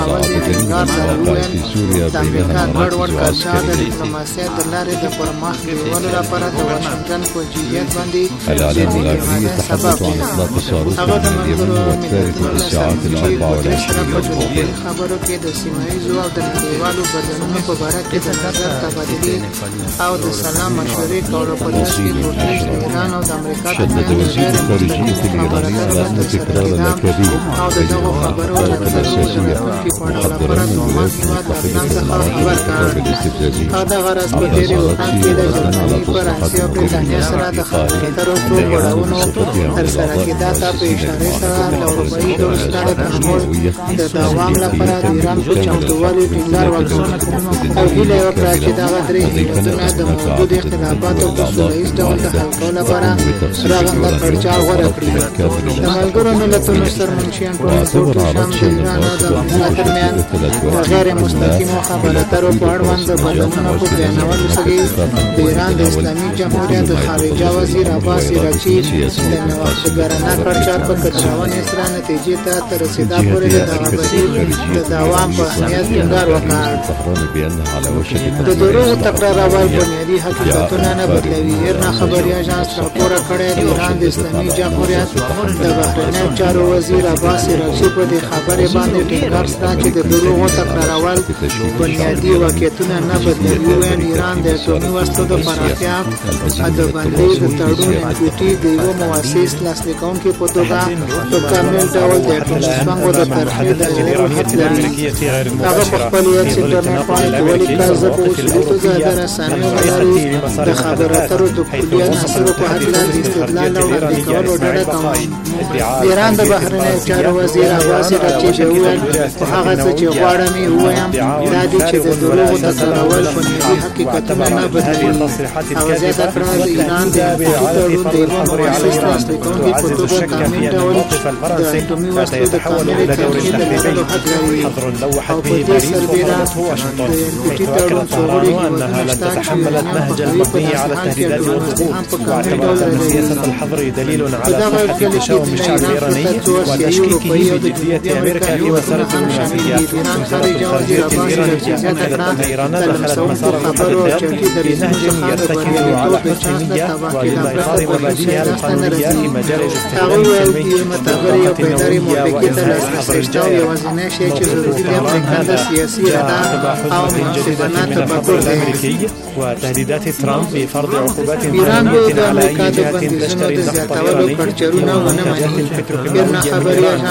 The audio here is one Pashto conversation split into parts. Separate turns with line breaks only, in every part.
اول د ټینګار سره وویل د امریکا ګډوډ کلچر د ډیپلوماسۍ د لارې د پرمخ بیولو لپاره د واشنګټن په جدیت باندې سبب دی. هغه د ملګرو ملتونو له سره خبرو کې د سیمه ییزو او د نړیوالو بدلونونو په باره کې د نظر تبادلې او د سلام مشورې کولو په ترڅ کې روټیج د ایران او د امریکا ترمنځ غیر مستقیم خبرو او د دغو خبرو راتلونکي په اړه لپاره د حکومت هیواد له پلان څخه خبر کړ. او دغه راز په ډېرې وخت کې د جرمني فرانسې او برېټانیا سره د خبرې اترو څو پړاوونو ترسره کېدا ته په اشارې سره له اروپایي دولتونو د تحمل د دوام لپاره د ایران په چمتووالي ټینګار وکړ او هیله یې وکړه چې دغه درې هېوادونه د موجودو اختلافاتو په سوله ییز ډول د حل کولو لپاره رغنده کړچال غوره کړي. د ملګرو ملتونو سرمنشیان ټولنپوه شام د ایران او د امریکا ترمنځ د غیر مستقیمو خبرو اترو په اړوند د بدلونونو په بیانولو سره د ایران د اسلامي جمهوریت د خارجه وزیر عباس عراقچي د نوښتګرانه کړچال په کچراونې سره نتیجې ته تر رسېدا پورې د دغه بهیر د دوام په اهمیت ټینګار وکړ. د دروغو تکرارول بنیادي حقیقتونه نه بدلوي. ایرنا خبري اژانس راپور کړی د ایران د اسلامي جمهوریت د بهرنیو چارو وزیر عباس عراقچي په دې خبرې باندې ټینګار سره چې د دروغو تکرارول بنیادي واقعیتونه نه بدلوي. ویل ایران د اټومي وسلو د پراختیا د بندۍ د تړون NPT د یوه مؤسس لاسلیک کوونکي په توګه په کامل ډول د اټومي څانګو د طرحې د جوړولو حق لري. هغه په خپل ایکس انټرنیټ باندې ولیکل چې په اصولي توګه د رسنیو له لارې د خبرو اترو د کلي عناصرو په هکله د استدلال او وړاندې کولو ډډه کوم. د ایران د بهرنیو چارو وزیر عباس عراقچي وویل په هغه څه چې غواړم یې ووایم دا دی چې د دروغو تکرارول بنیادي حقیقتونه نه بدلوي. هغه زیاته کړه د ایران د تړون د یوه مؤسس لاسلیک کوونکي په توګه کامل ډول د اټومي وسلو د کاملې تبلیغ د لرلو حق لري او په دې سربیره د NPT تړون څو غړي هیوادونه شته چې ایران په مبنية على التهديدات والضغوط واعتبرت أن سياسة الحظر دليل على صحة التشاؤم الشعب الإيراني وتشكيكه بجدية أمريكا في مسار الدبلوماسية. وزارة الخارجية الإيرانية أعلنت أن إيران دخلت مسار التحديات بنهج يرتكز على حسن نية وإلى إطار مبادئها القانونية في مجال الاستخدام السلمي والتغطية النووية وإنهاء الحظر الجاري أو مناسبات الحظر الأمريكي وتهديدات ترامب بفرض عقوبات مالية على أي جهة تشتري النفط الإيراني ومنتجات البتروكيماوية من إيران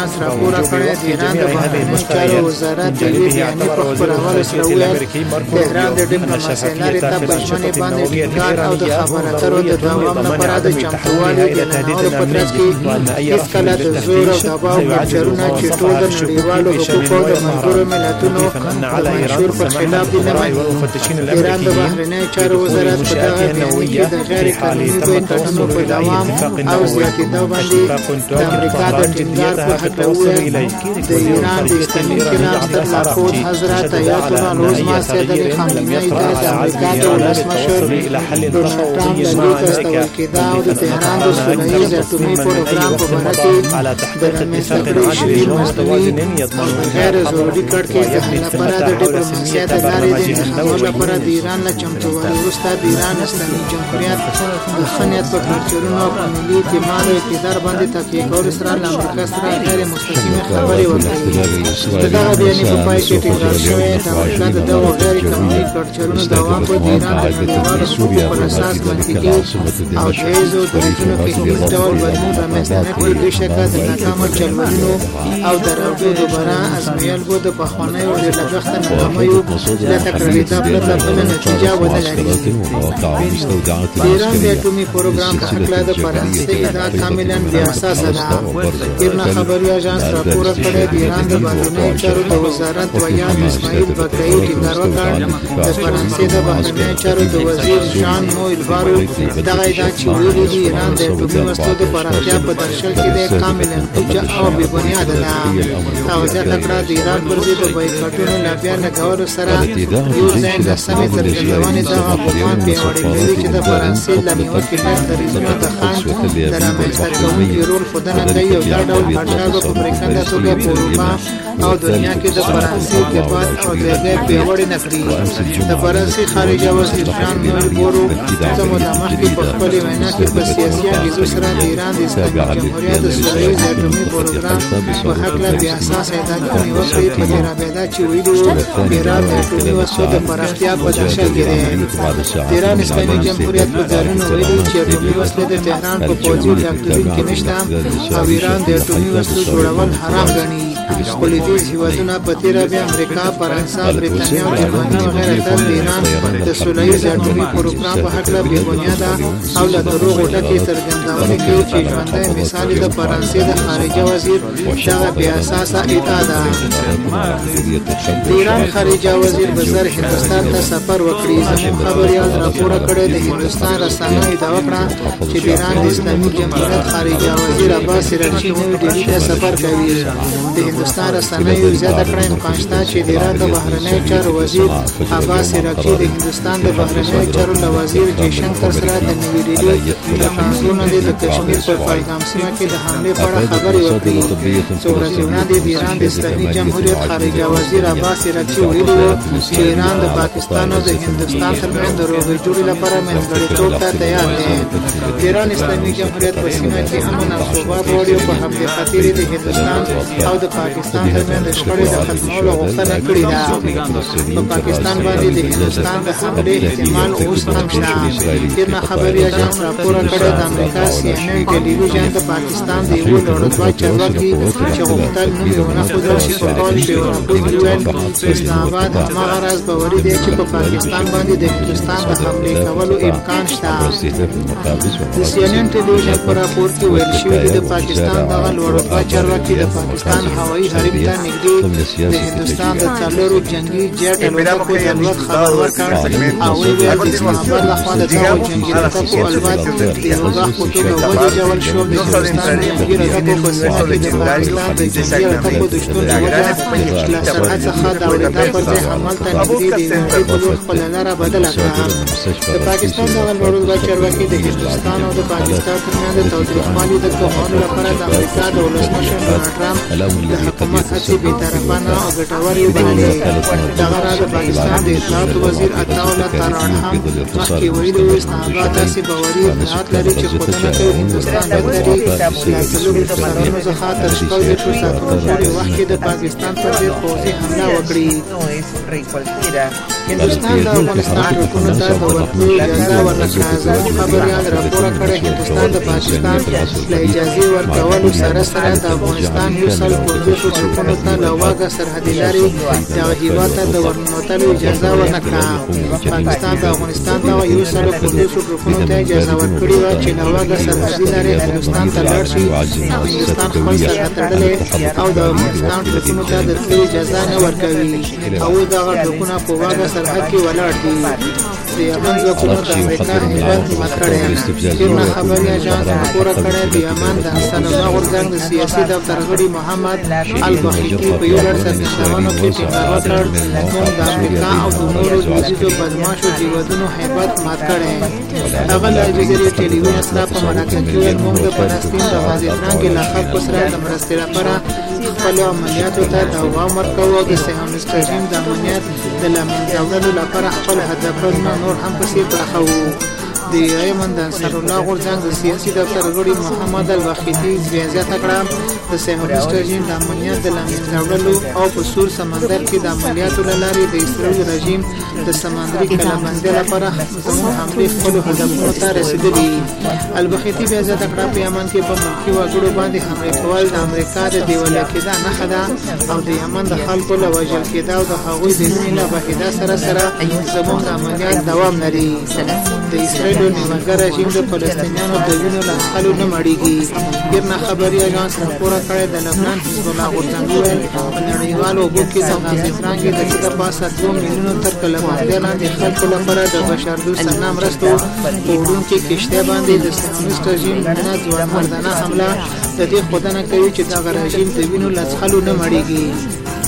واتجاه هذه المشتريات من جانبه يعتبر وزير الخارجية الأمريكي ماركو روبيو أن الشفافية في الأنشطة النووية الإيرانية ضرورية لضمان عدم تحولها إلى تهديد أمريكي وأن أي رفض للتهديد سيعزز مواصفة الشكوك بشأن مضايقة أن على إيران سماح بالخبراء والمفتشين الأمريكيين بمنشآتها النووية في حال تم التوصل إلى أي اتفاق نووي اشتراك تؤكد طهران جديتها في التوصل إليه. ويستمر عباس عراقچي شدد على أن أي تغيير لم يطرأ على عزم إيران للتوصل إلى حل تفاوضي مع أمريكا مخالفة أكثر تصميما من أي وقت على تحقيق اتفاق عادل ومتوازن يضمن غیر ضروري کړ کې د حل لپاره د ډیپلوماسۍ د لارې د انتخاب لپاره د ایران له چمتووالي وروسته د ایران اسلامي جمهوریت د ښه نیت په کړچرونو او په ملي اعتماد او اقتدار باندې تکیه کولو سره له امریکا سره غیر مستقیمې خبرې وکړي. د دغه بیانیې په پای کې ټینګار شوی د امریکا د دغو غیر قانوني کړچرونو دوام به د ایران د نړیوالو حقوقو پر اساس منطقي او جایزو دریځونو کې هیڅ ډول بدلون رامنځته نه کړي. بېشکه د ناکامو چلونو او د راوړو دوباره ازمویل به د پخوانیو ډېر لګښته ناکامیو له تکرارېدا پرته بله نتیجه ونه لري. د ایران د اټومي پروګرام په هکله د فرانسې ادعا کاملا بې اساسه ده. ایرنا خبري اژانس راپور کړی د ایران د بهرنیو چارو د وزارت ویان اسماعیل بقایي ټینګار وکړ د فرانسې د بهرنیو چارو د وزیر ژان نویل بارو دغه ادعا چې ویلي دي ایران د اټومي وسلو د پراختیا په درشل کې د کاملا پوچه او بې بنیاده ده. او زیاته کړه د ایران پر ضد د بایکاټونو لابیا لګولو سره یو ځای د سمې څرګندونې دغه ګمان پیاوړی کوي چې د فرانسې له نیوکې ډېر دریځونو د خنډ د رامنځته کوونکي رول ښودنه کوي او دا ډول کړچال به په پرېکنده توګه په اروپا او دنیا کې د فرانسې ارتباط او درګه پیوړې نکړي. د فرانسې خارجه وزیر ژان نویل بورو څه موده مخکې په خپلې وینا کې په سیاسي انګېزو سره د ایران د اسلامي جمهوریت د سوله ییز اټومي پروګرام په هکله بې اساسه ادعاګانې وکړې. په دې رابطه چې ویلي وو ایران د اټومي وسلو د پراختیا په درشل کې دی. د ایران اسلامي جمهوریت په ځایونو ویلي چې اټومي وسلې د تهران په پوځي ډاکټرین کې نشته او ایران د اټومي وسلو جوړول حرام ګڼي. پولیټیز هیوادونه په تیره بیا امریکا، فرانسه، بریتانیا او جرمني وغیره تل د ایران د سوله ییز اټومي پروګرام په هکله بې بنیاده او له دروغو ډکې څرګندونې کوي چې ژوندی مثال د فرانسې د خارجه وزیر دغه بې اساسه ادعا ده. د ایران خارجه وزیر به زر هندوستان ته سفر وکړي. زموږ خبریال راپوره کړی د هندوستان رسنیو ادعا وکړه چې د ایران د اسلامي جمهوریت خارجه وزیر عباس عراقچي نوې ډیلي ته سفر کوي. د هندوستان رسنیو زیاته کړه امکان شته چې د ایران د بهرنیو چارو وزیر عباس عراقچي د هندوستان د بهرنیو چارو له وزیر جیشنکر سره د نوې ډیلي د فرانسونو د کشمیر په پهلګام سیمه کې د حملې په اړه خبرې وکړي. څو ورځې وړاندې د ایران د اسلامي جمهوریت خارجه وزیر عباس عراقچي ویلي وو چې ایران د پاکستان او د هندوستان ترمنځ د روغې جوړې لپاره منځګړیتوب ته تیار دی. د ایران اسلامي جمهوریت په سیمه کې امن او ثبات غواړي او په همدې خاطر د هندوستان او د پاکستان ترمنځ د شخړې د ختمولو غوښتنه کړې ده. په پاکستان باندې د هندوستان د حملې احتمال اوس هم شته. تېرنه خبري اژانس راپوره کړې د امریکا CNN ټلویزیون د پاکستان د یوه لوړتبا چارواکي چې غوښتل نوم یې ونه ښودل شي په قول پیورنپوی وویل اسلام آباد هماغه راز باوري دی چې په پاکستان باندې د هندوستان د حملې کولو امکان شته. د CNN ټلویزیون په راپور کې ویل شوي دي د پاکستان دغه لوړتبا چارواکي د پاکستان هوایي حریم ته نږدې د هندوستان د څلورو جنګي جیټ الوتکو د الوت خبر ورکړ او ویل د اسلام آباد لخوا د دغو جنګي الوتکو الوت د یو غاښ په توګه ولېږدول شو. د هندوستان جنګي الوتکو په سیمه کې د پاکستان د جنګي الوتکو د شتون له وجه له سرحد څخه د اورېدا پر ځای همالته نږدې د یوې نړۍ په لور خپله لاره بدله کړه. د پاکستان دغه لوړتبا چارواکي د هندوستان او د پاکستان ترمنځ د تاوتریخوالي د کمولو لپاره د امریکا د ولسمشر ډونالډ ټرمپ د حکومت هڅې بېطرفانه او ګټورې وبللې. دغه راز د پاکستان د اطلاعاتو وزیر عطاءالله تارړ هم مخکې ویلي وو اسلام آباد داسې باوري اطلاعات لري چې ښودنه کوي هندوستان بد لري له څلورو سرحدونو څخه تر شپږ دېرشو ساعتونو پورې وخت کې د پاکستان پر ضد پوځي حمله وکړي. هندوستان د افغانستان ټرکونو ته د ورتلو اجازه ورنکړه. زموږ خبریال راپوره کړې هندوستان د پاکستان له اجازې ورکولو سره سره د افغانستان یو سل پنځوسو ټرکونو ته له واګه سرحدي لارې دغه هېواد ته د ورننوتلو اجازه ورنکړه. پاکستان د افغانستان دغه یو سل پنځوسو ټرکونو ته اجازه ورکړې وه چې له واګه سرحدي لارې هندوستان ته لاړ شي. هندوستان خپل سرحد تړلی او د افغانستان ټرکونو ته د تلو اجازه نه ورکوي او دغه ټرکونه په واګه سرحد کې ولاړ دي. د یمن ځواکونو د امریکا هیواد مات کړی. تېرنه خبري اژانس راپوره کړی د یمن د حسن الله غورځنګ د سیاسي دفتر غړي محمد البخیتي په یو لړ څرګندونو کې ټینګار وکړ موږ د امریکا او د نورو لویدیځو بدماشو هیوادونو هیبت مات کړی. هغه له الجزیرې ټلویزیون سره په مرکه کې ویل موږ د فلسطین د غزې ترانګې له خلکو سره د مرستې لپاره خپلو عملیاتو ته دوام ورکوو او د صهیونیست رژیم د امنیت د له منځه وړلو لپاره خپل هدفونه نور هم پسې پراخوو. د یمن د انصار الله غورځنګ د سیاسي دفتر غړي محمد البخیتي زیاته کړه د صهیونیست رژیم د امنیت د له منځه وړلو او په سور سمندر کې د عملیاتو له لارې د اسرائیل رژیم د سمندري کلابندۍ لپاره زموږ حملې خپلو هدفونو ته رسېدلي. البخیتي بیا زیاته کړه په یمن کې په ملکي وګړو باندې حملې کول د امریکا د دیوالیه کېدا نښه ده او د یمن د خلکو له وژل کېدا او د هغوی د وینې له بهېدا سره سره زموږ د عملیات دوام لري. د اسرائیل نیمګړی رژیم د فلسطینیانو د وینو له څښلو نه مړېږي. تېرنه خبري اژانس راپوره کړې د لبنان حزب الله غورځنګ وویل په نړیوالو اوبو کې د غزې ترانګې د څه د پاسه 2 میلیونو تر کلبندۍ لاندې خلکو لپاره د بشردوستانه مرستو په وړونکې کښتۍ باندې د صهیونیست رژیم نه ځوانمردانه حمله د دې ښودنه کوي چې دغه رژیم د وینو له څښلو نه مړېږي.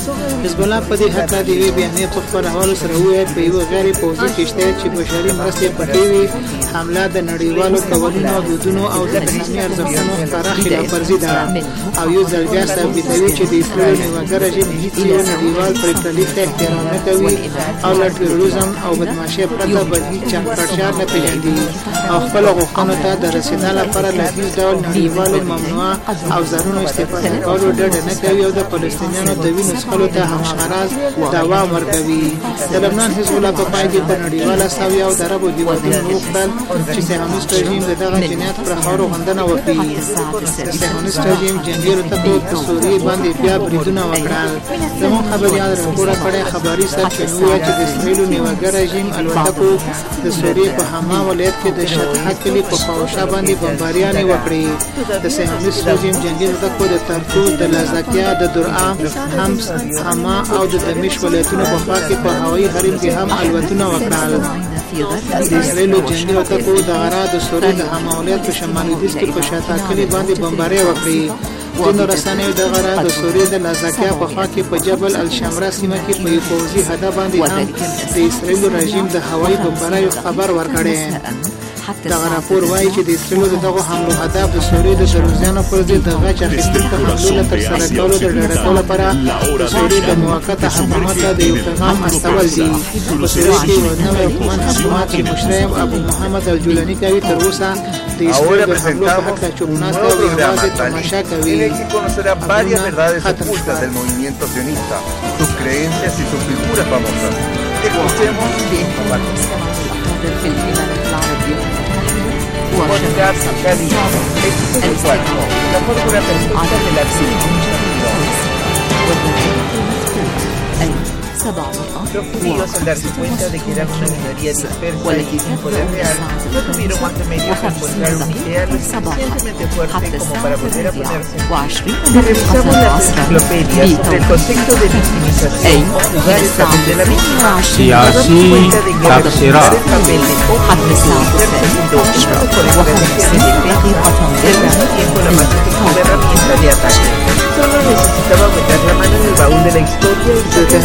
حزب الله په دې حق د یوې بیانیې په خپل حوالو سره وویل په یوه غیر پوځي کښتۍ چې بشري مرستې پټې وي حمله د نړیوالو قوانینو دودونو او د اسلامي ارزښتونو ښکاره خلاف ورزي ده او یو ځل بیا ثابتوي چې د اسرائیل نیوکه رژیم هیڅ یو نړیوال پرېکړلیک ته احترام نه کوي او له ټیروریزم او بدمعاشۍ پرته بل هیڅ چاپړشار نه پېژني او خپلو غوښتنو ته د رسېدا لپاره له هیڅ ډول نړیوالو ممنوعه اوزارونو استفاده کولو ډډه نه کوي او د فلسطینیانو د وینو څښلو ته همښاراز دوام ورکوي. د لبنان حزب الله په پای کې په نړیواله سویه او د عربو هېوادونو وغوښتل چې صهیونیست رژیم د دغه جنایت پر خاورو غندنه وکړي. د صهیونیست رژیم جنګي الوتکو په سوریې باندې بیا بریدونه وکړل. زموږ خبریال راپوره کړی خبري سرچینو وویل چې د اسرائیلو نیوکه رژیم الوتکو د سوریې په حما ولایت کې د شطحه کلي په خواوشا باندې بمباریانې وکړې. د صهیونیست رژیم جنګي الوتکو د ترتوز د لازکیه د درعا حمص حما او د دمشق ولایتونو په خوا کې په هوایي حریم کې هم الوتونه وکړل. د اسرائیلو جنګي الوتکو د غرا د سوریې د حما ولایت په شمال لویدیځ کې په شطحه کلي باندې بمبارۍ وکړې. ځینو رسنیو د غرا د سوریې د لازکیه په خوا کې په جبل الشمره سیمه کې په یو پوځي هدف باندې هم د اسرائیلو رژیم د هوایي بمباریو خبر ورکړی. دغه راپور وایي چې د اسرائیلو د دغو حملو هدف د سوریې د دروزیانو پر ضد د غچ اخیستونکو حملو له ترسره کولو د ډډه کولو لپاره د سوریې د موقته حکومت ته د یو پیغام استول دي. په سوریې کې یو نوی حکومت چې مشري ابو محمد الجولاني کوي تر اوسه د اسرائیل د حملو په حق چوپ ناسته او یوازې تماشا کوي.
sus creencias y sus figuras famosas. Escuchemos podcast Caribe, episodio 4, la fórmula perfecta de la Los judíos, al darse cuenta de que eran una minoría dispersa y sin poder real, no tuvieron más remedio que encontrar un ideal lo suficientemente fuerte como para volver a ponerse. Si revisamos las enciclopedias sobre el concepto de victimización o jugar el papel de la víctima, nos damos cuenta de que representar el papel de cómplice y ser seducido por estrategias de defensa es al mismo tiempo la más efectiva herramienta de ataque. Solo necesitaba meter la mano en el baúl de la historia y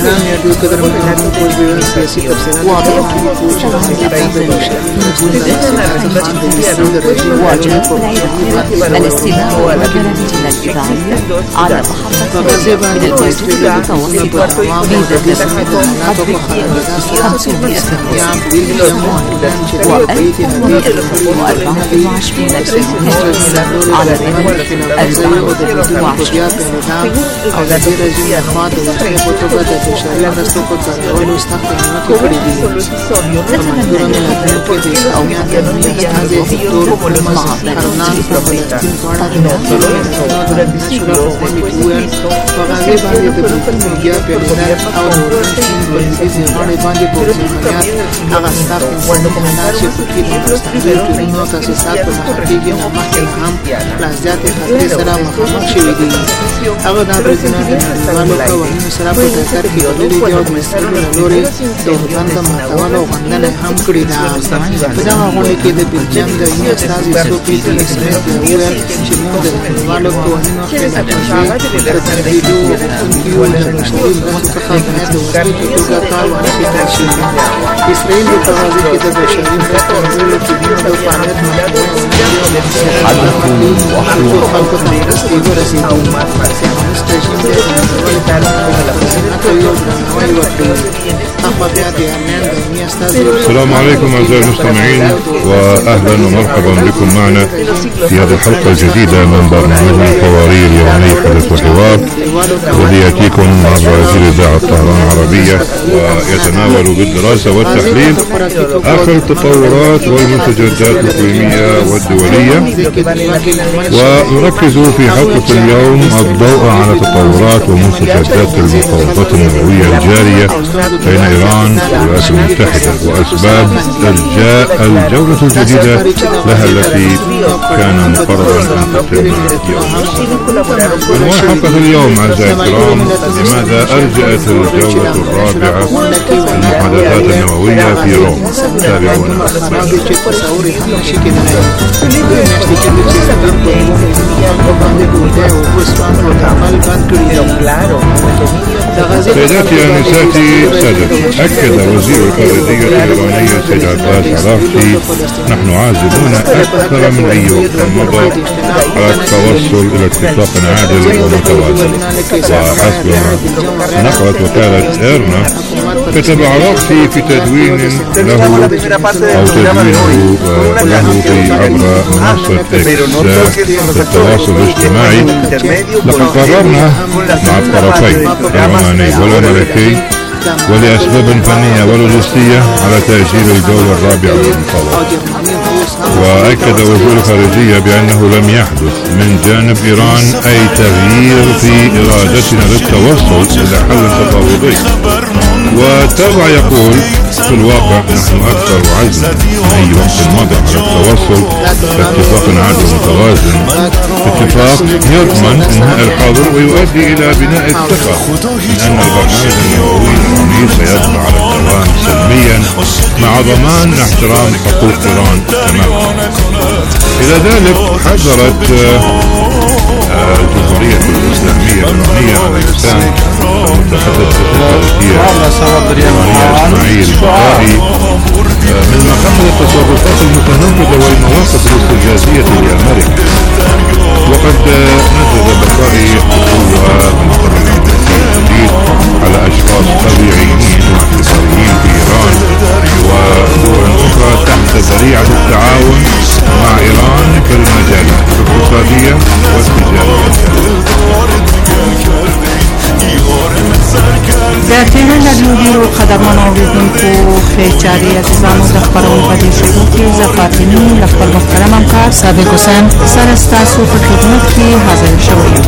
ماتولو غندنه هم کړې ده. په دغه غونډه کې د بلجیم د یو استازي سوفي اسرائیل وویل چې موږ د نړیوالو قوانینو خلاف ورزي د تنظیمو غوښتونکو له بشري مرستو څخه باید د وسیلې په توګه کار واخیستل شي. اسرائیل په غزه کې د بشري مرستو ورکولو کې د فعالیت خلکو ته مرستې ورسېدې. صهیونیست رژیم د نړیوالو قوانینو درناوی وکړي.
السلام عليكم أعزائي المستمعين وأهلا ومرحبا بكم معنا في هذه الحلقة الجديدة من برنامجنا الحواري اليومي حدث وحوار الذي يأتيكم عبر هذه الإذاعة طهران العربية ويتناول بالدراسة والتحليل آخر التطورات والمستجدات الإقليمية والدولية ونركز في حلقة اليوم الضوء على تطورات ومستجدات المفاوضات النووية الجارية بين إيران والولايات المتحدة وأسباب إرجاء الجولة الجديدة لها التي كان مقررا أن تتم اليوم. عنوان حلقة اليوم أعزائي الكرام: لماذا أرجأت الجولة الرابعة المحادثات النووية في روم؟ تابعونا. سيداتي أنساتي سادتي، أكد وزير الخارجية الإيراني سيد عباس عراقچي: نحن عازمون أكثر من أي وقت مضى على التوصل إلى اتفاق عادل ومتوازن. وحسب ما نقلت وكالة إيرنا، كتب عراقچي في تدوين له في عبر منصة إكس في التواصل الاجتماعي: لقد قررنا مع الطرفين العماني والأمريكي ولأسباب فنية ولوجستية على تأجيل الجولة الرابعة للمفاوضات. وأكد وزير الخارجية بأنه لم يحدث من جانب إيران أي تغيير في إرادتنا للتوصل إلى حل تفاوضي. وتابع يقول: في الواقع نحن أكثر عزما من أي وقت مضى على التوصل لاتفاق عادل متوازن، اتفاق يضمن إنهاء الحاضر ويؤدي إلى بناء الثقة من أن البرنامج النووي الإيراني سيبقى على الدوام سلميا مع ضمان احترام حقوق إيران تماما. إلى ذلك حذرت الجمهورية الإسلامية الإيرانية على لسان المتحدث الخارجية الإيرانية إسماعيل بقائي من مقام التصرفات المتنمرة والمواقف الاستفزازية لأمريكا. وقد نزل بقائي قوة من الجديد على أشخاص طبيعيين واعتباريين في إيران ودول أخرى تحت ذريعة التعاون مع إيران في المجالات الاقتصادية والتجارية.
در تهران رادیو قدرمان اوریدونکو خیچاری عزیزان و دخبرون بدی شروع کی زفاتینی لخبر محترم همکار صادق حسین سر استاسو په خدمت کی حاضر شوی.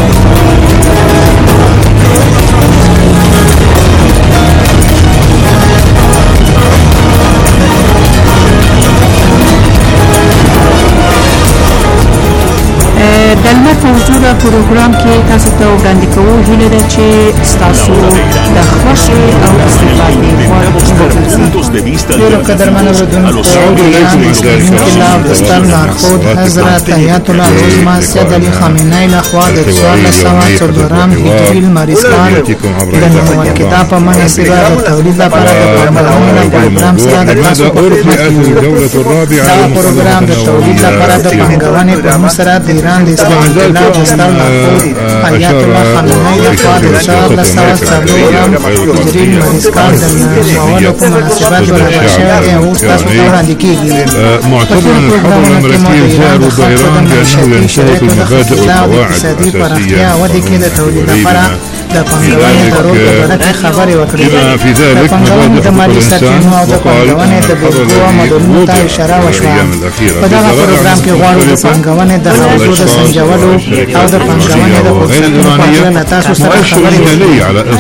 دلمر موضوع پروګرام کې تاسو ته وړاندې کوو هیله ده چې تاسو د خوښي او استفادې وړ وګرځئ. ډېر قدرمن اوریدونکو انقلاب دستان لارښود حضرت آیت الله العظمى سید علي خامنه‌ای لخوا د 1404 هجري لمریز کال د نوموړي کتاب په مناسبه د تولید لپاره د پروګرام سره د تاسو په خدمت کې دا پروګرام د تولید لپاره د پانګونې په مسره د ایران د انقلاب دستان لارښود آیت الله خامنه‌ای لخوا د 1404 هجري لمریز کال د نوموړي په مناسبه برابر شوی او تاسو ته وړاندې کیږي.
معتبر الحضر الأمريكي زاروا بإيران بأنه ينشرط المبادئ والقواعد الأساسية والغريبة
د پانګونې د رول په اړه کې خبرې وکړې. د پانګونې د مالي سرچینو او د پانګونې د بودیجې او مدلونو ته اشاره وشوه. په دغه پروګرام کې غواړو د پانګونې د حوزو د سنجولو او د پانګونې د فرصتونو په اړه تاسو سره خبرې وکړو.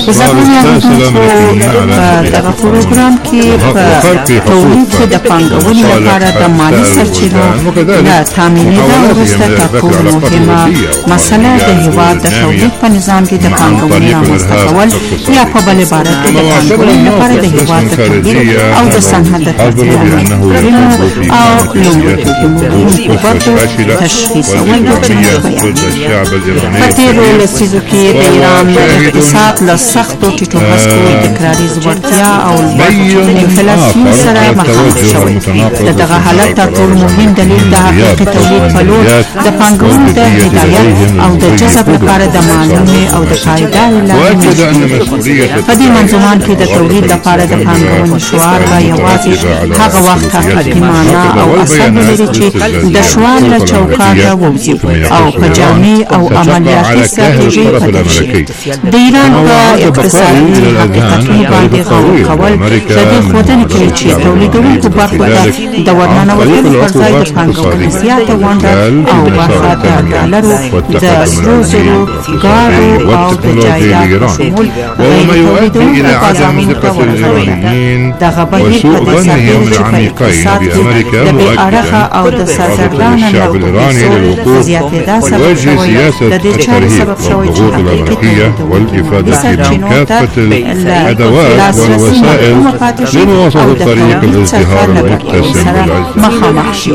په دغه پروګرام کې په تولید کې د پانګونې لپاره د مالي سرچینو د تامینېدا وروسته تر ټولو مهمه مسله د هېواد د تولید په نظام کې د پانګونې رامنځته کول یا په بل عبارت کې د پانګونې لپاره د هېواد د تولید او د صنعت د ترتیب او لومړیتوبونو برخو تشخیصول د چلند بیان. په تېرو لسیزو کې د ایران د اقتصاد له سختو ټیټو هسکو تکراري ځوړتیا او انفلاسیون سره مخامخ شوی. د دغه حالت تر ټولو مهم دلیل د حقیقي تولید په لور د پانګونې د هدایت او د جذب لپاره د معلومې او د پایدار
وأكد أن مسؤولية
په دې منظومان کې د تولید لپاره د پانګونې شعار به یوازې هغه وخت حقیقي معنا او اثر ولري چې د شعار له چوکاټه ووځي او په جامع او عملیاتي ستراتیژۍ بدل شي. د ایران په اقتصادي حقیقتونو باندې غور کول د دې ښودنې کوي چې تولیدونکو برخو ته د ورننوتلو پر ځای د پانګونې زیاته ونډه او برخه د ډالرو د سرو زرو ګاډو او د جایداد شمول
وما يؤدي إلى عدم ثقة الإيرانيين وسوء ظنهم العميقين بأمريكا
وأكد
الشعب الإيراني للوقوف ووجه سياسة الترهيب والضغوط الأمريكية والإفادة من كافة الأدوات والوسائل لمواصلة طريق الازدهار المتسم بالعز.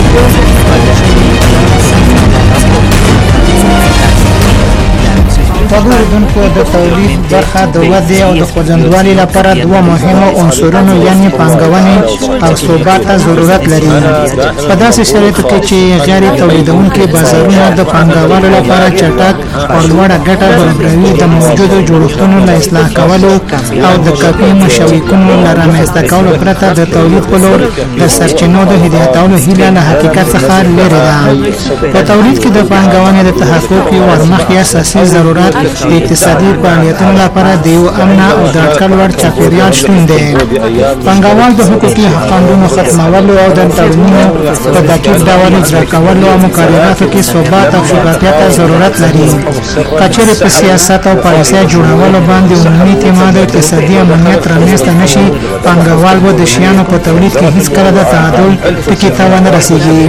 تولیدونکو د تولید برخه د ودې او د خوځندوالي لپاره دوه مهمو عنصرونو یعنی پانګونې او ثبات ته ضرورت لري. په داسې شرایطو کې چې غیر تولیدونکي بازارونه د پانګوالو لپاره چټک او لوړه ګټه برابروي، د موجودو جوړښتونو له اصلاح کولو او د کافي مشوقونو له رامنځته کولو پرته د تولید په لور د سرچینو د هدایتولو هیله له حقیقت څخه لرې ده. په تولید کې د پانګونې د تحقق یو ورمخکې اساسي ضرورت د اقتصادي فعالیتونو لپاره د یو امن او د اټکل وړ چاپیریال شتون دی. پانګوال د حقوقي حقوقو ختمولو او د تړونونو په دقیق ډول اجرا کولو او مقرراتو کې ثبات او شفافیت ته ضرورت لري. کچېرې په سیاست او پالیسۍ جوړولو باندې عمومي اعتماد او اقتصادي امنیت رامنځته نشي، پانګوال به د شیانو په تولید کې هیڅکله د تعادل ټکي ته ونه رسیږي.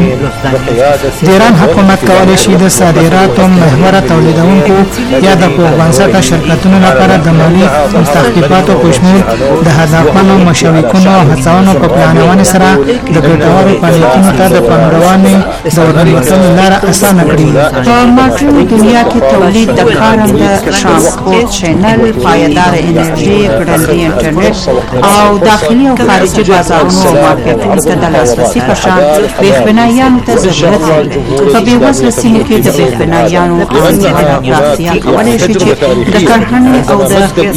د ایران حکومت کولی شي د صادراتو محوره تولیدونکو یا د فوق بنسټه شرکتونو لپاره د مالي تخفیفاتو په شمول د هدفمنو مشوقونو او هڅونو په پلانونې سره د ګټورو فعالیتونو ته د پانګونې د ورننوتلو لاره اسانه کړي.
په ماډرن دنیا کې تولید د کارنده ترانسپورت چینل، پایدار انرژي، ګړندي انټرنیټ او داخلي او خارجي بازارونو او مارکیټونو ته د لاسرسي په شان بېخبنایانو ته ضرورت لري. په بېوزله سیمو کې د بېخبنایانو انزوا پراختیا کولی شي چې د کرهڼې او د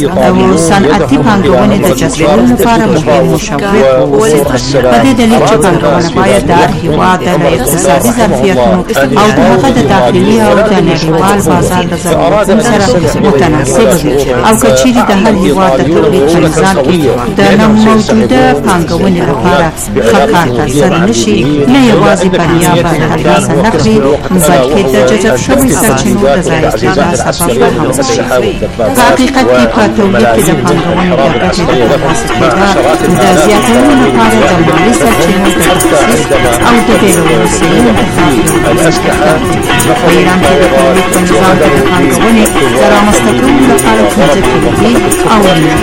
صنعتي پانګونې د جذبولو لپاره مهم مشوق ووسي. په دې دلیل چې پانګونه باید د هر هېواد د اقتصادي ظرفیتونو او د هغه د داخلي او د نړیوال بازار د ضرورتونو سره متناسب وي، او که چیرې د هر هېواد د تولید په نظام کې د موجوده پانګونې لپاره ښه کار ترسره نه شي، نه یوازې بریا به ترلاسه نه کړي بلکې د جذب شویو سرچینو د ضایع کېدو سبب به هم شي. په حقیقت کې په تولید کې د پانګونې د ګټې د ترلاسه کېدا د زیاتولو لپاره د مالي سرچینو د تخصیص او د بېلابېلو وسیلو انتخاب په ایران کې د تولید په نظام کې د پانګونې د رامنځته کولو لپاره پنځه کلیدي او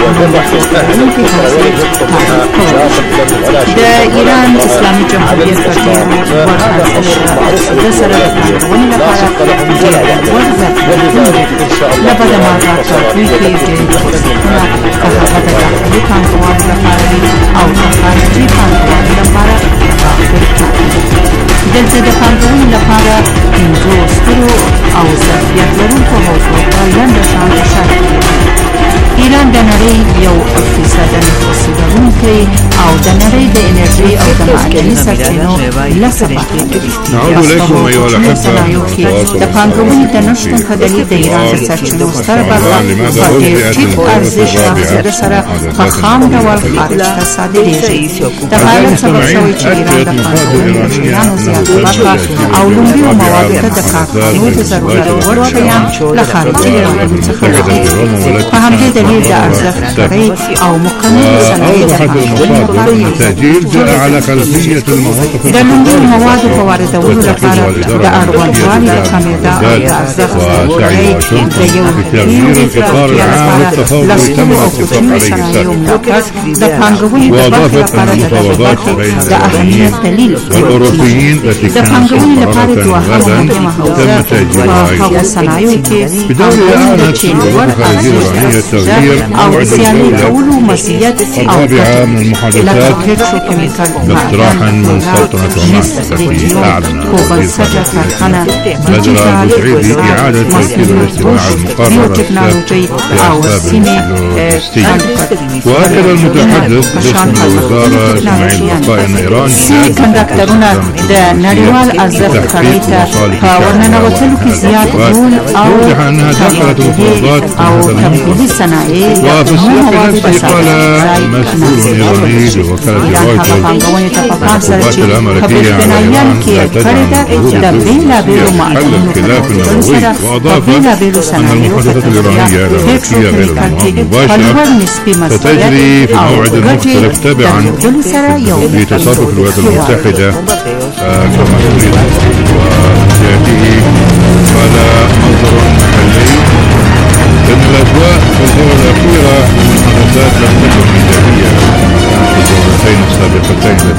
لرونکي حوزې تعریف کولی شي. د ایران اسلامي جمهوریت په ډېرو ورته سره د پانګونې لپاره ډېر لوړ ظرفیتونه لري. له بده مرغه په دوی کې ډېر فرصتونه که هغه د داخلي پانګوالو لپاره وي او د خارجي پانګوالو لپاره غافل پاتې دي. دلته د پانګونې لپاره پنځو سترو او ظرفیت لرونکو حوزو ته لنډه شان اشاره کېږي. ایران د نړۍ یو اقتصادي نفوذ لرونکی او د نړۍ د انرژي او د معدني سرچینو لسه برخه لري. په صنایعو کې د پانګونې د نشتون په دلیل د ایران د سرچینو ستره برخه په ډېر ټیټ ارزش محدوده سره په خام ډول خارج ته صادرېږي. د حالت سبب شوی چې ایران د پانګونې د شیانو زیاته برخه او لومړیو موادو ته د کارخانو د ضرورت وړ شیان له خارجي هېوادونو څخه راځي. په همدې دلیل د ارزښت کړۍ او مقننې صنایع د پانګونې لپاره د لومړیو موادو په واردولو لپاره د اړوندوالي د کمېدا او د ارزښت کړۍ د یو ډېرې پراختیا لپاره له سترو او کوچنیو صنایعو ملاتړ د پانګونې د برخې لپاره د دغې برخې د اهمیت دلیل کېږي. د پانګونې لپاره دوهمه مهمه حوزه په هغو صنایعو کې پانګونې ده چې لوړ ارزښت او سیالي کولو مزیت او ګټې لکه پېټروکیمیکل معدن، نفت، پترول، فوق-بنسټه کارخانه، ډیجیټل، مصنوعي بیوټیکنالوژي او سیمې
وهكذا المتحدث باسم الوزارة اسماعيل وفاء ان ايران
سیمي کنډکټرونه د نړیوال ارزښت کړۍ ته په ورننوتلو کې زیات رول او تمویلي صنایع
وفي السياق نفسه قال مسؤول ايراني لوكالة رويترز القوات الامريكية على ايران لا تدعم حل الخلاف النووي، واضاف ان المحادثات الايرانية الامريكية غير المباشرة ستجري في موعد مختلف تبعا لتصرف الولايات المتحدة كما تريد، وسيأتي على منظر محلي ان الاجواء في الدورة الاخيرة من المحادثات لم تكن ايجابية في الدورتين السابقتين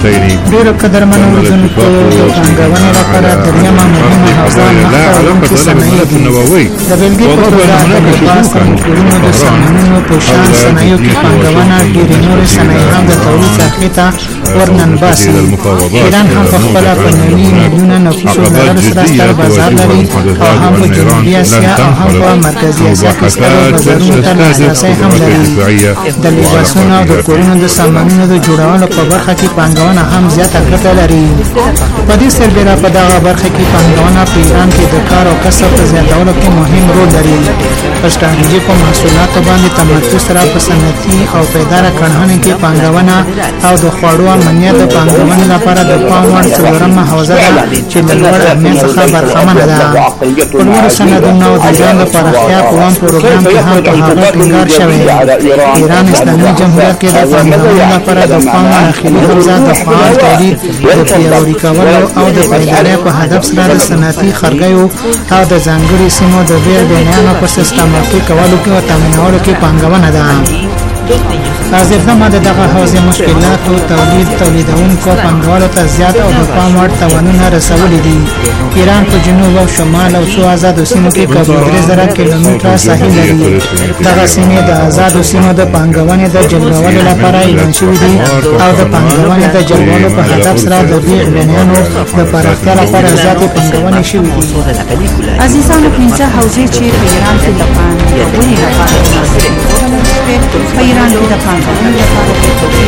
الدولتين
ډېر قدرمنو اوریدونکو د پانګونې لپاره درېیمه مهمه حوزه مخته وړونکې صنایع دي. د بېلګې په توګه د لباس د موټرونو د سامانونو په شان صنایعو کې پانګونه ډېرې نورې صنایع هم د تولید ساحې ته ورننباسي. ایران هم په خپله په 90 میلیونه نفوسو لرلو سره ستر بازار لري او هم په جنوبي اسیا او هم په مرکزي اسیا کې سترو بازارونو ته لاسرسی هم لري. د لباسونو او د کورونو د سامانونو د جوړولو په برخه کې پانګونه هم زیاته ګټه لري. په دې سربېره په دغه برخه کې پانګونه په ایران کې د کار او کسب په زیاتولو کې مهم رول لري. په ستراتیژیکو محصولاتو باندې تمرکز سره په صنعتي او پایداره کړنو کې پانګونه او د خوړو امنیت د پانګونې لپاره د پام وړ څلورمه حوزه ده چې د لوړ اهمیت څخه برخمنه ده. په لوړو سندونو او د ایران د پراختیا په وام پروګرام کې هم په هغه ټینګار شوی. ایران اسلامي جمهوریت کې د پانګونې لپاره د پام وړ اخري حوزه د فعال تولید د پیاوړي کولو او د پایدارۍ په هدف سره د صنعتي خرګیو او د ځانګړي سیمو د بیع بینانو په سیستماتیک کولو کې او تامینولو کې پانګونه ده. حاضردمه د دغه حوزې مشکلاتو تولیدونکو پانګوالو ته زیات او د پام وړ تاوانونه رسولي دي. ایران په جنوب او شمال او څو آزادو سیمو کې قریب 3000 کیلومتره ساحل لري. دغه سیمې د آزادو سیمو د پانګونې د جلبولو لپاره اعلان شوي دي او د پانګونې د جلبولو په هدف سره د بیع بینانو د پراختیا لپاره زیاتې پانګونې شوي دي.
عزیزانو، 15 حوزې چې په ایران کې د پانګونې لپاره مناسبې په ایران کې د پانګونې لپاره د تولید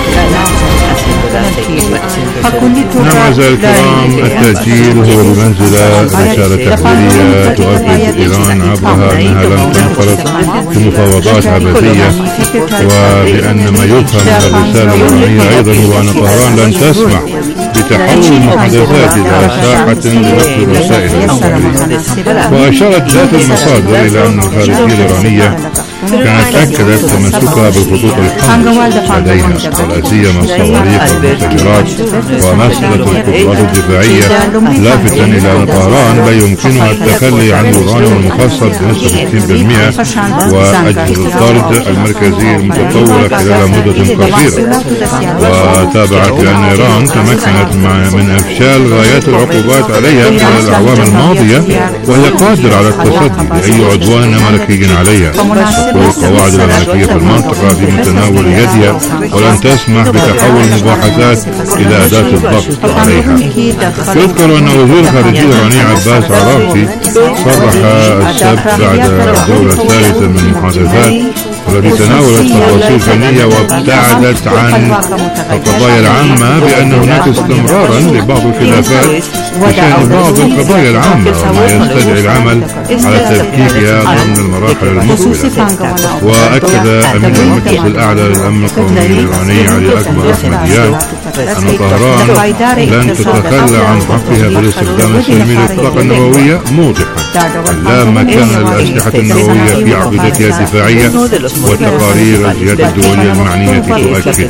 أعزائي الكرام، التأجيل هو بمنزلة رسالة تحذيرية تؤكد إيران عبرها أنها لم تنخرط في مفاوضات عبثية، وبأن ما يفهم من الرسالة الإيرانية أيضا هو أن طهران لن تسمح بتحول المحادثات إلى ساحة لنقل الرسائل الإسرائيلية. وأشارت ذات المصادر إلى أن الخارجية الإيرانية كانت أكدت تمسكها بالخطوط الحمراء لديها، ولا سيما الصواريخ والمسيرات ومسألة القدرات الدفاعية، لافتا إلى أن طهران لا يمكنها التخلي عن اليورانيوم المخصب بنسبة 60% وأجهزة الطرد المركزي المتطورة خلال مدة قصيرة. وتابعت بأن إيران تمكنت من إفشال غايات العقوبات عليها خلال الأعوام الماضية، وهي قادرة على التصدي لأي عدوان ملكي عليها. والقواعد الأمريكية في المنطقة في متناول يدها، ولن تسمح بتحول المباحثات إلى أداة الضغط عليها. يذكر أن وزير الخارجية الإيراني عباس عراقي صرح السبت بعد الجولة الثالثة من المحادثات والتي تناولت تفاصيل فنية وابتعدت عن القضايا العامة بأن هناك استمرارا لبعض الخلافات بشأن بعض القضايا العامة، وما يستدعي العمل على تفكيكها ضمن المراحل المقبلة. وأكد أمين المجلس الأعلى للأمن القومي الإيراني علي أكبر أحمديان أن طهران لن تتخلى عن حقها بالاستخدام السلمي للطاقة النووية، موضحا أن لا مكان للأسلحة النووية في عقيدتها الدفاعية، وتقارير الجهات الدولية المعنية تؤكد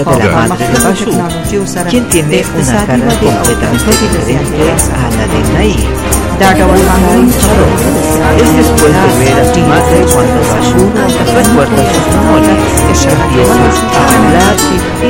ذلك.
Es después de ver a su madre cuando Bashur recuerda sus memorias, empieza a hablar y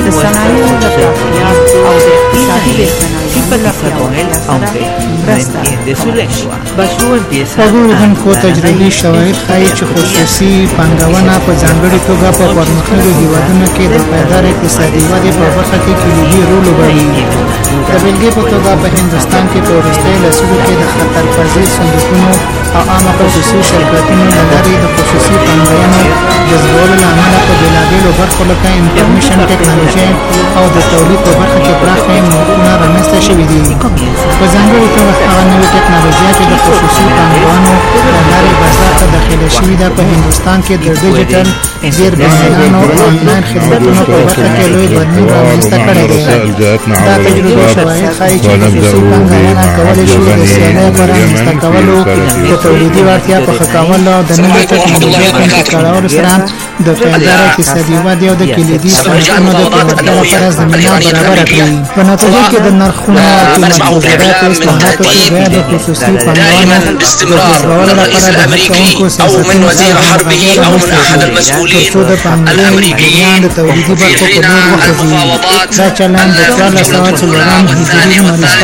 palabra con él, aunque no entiende su lengua. Bashur empieza a
hablar. تجربي شواهد ښایي چې خصوصي پانګونه په ځانګړې توګه په پرمختللو هېوادونو کې د پایدار اقتصادي ودې په برخه کې کلیدي رول لوبوي. د بېلګې په توګه په هندوستان کې په وروستیو لسیزو کې د خطرپذیر صندوقونو او عامه خصوصي شرکتونو له لارې د خصوصي پانګونو جذبولو له امله په بېلابېلو برخو لکه انفارمیشن ټکنالوژي او د تولید په برخه کې پراخه موقعونه رامنځته شوي دي. په ځانګړې توګه هغه نوې ټکنالوژي چې د خصوصي پانګونو له لارې بازار ته داخله شوې ده په هندوستان کې د ډیجیټل زیربنایانو او آنلاین خدمتونو په برخه کې لوی بدلون رامنځته کړی دی. دا تجربه شواهد ښایي چې خصوصي پانګونه کولی شي د سیالۍ په رامنځته کولو، د تولیدي وړتیا په ښه کولو او د نوې ټکنالوژۍ په انتقالولو سره د پایدار اقتصادي ودې او د کلیدي صنعتونو د پیاوړتیا لپاره زمینه برابره کړي. په نتیجه کې د نرخونو او قیمت ګذارۍ په اصلاحاتو کې باید د خصوصي پانګونو د جذبولو لپاره د هڅوونکو
أو من وزير حربه أو من أحد المسؤولين الأمريكيين في حين المفاوضات الأولى والثانية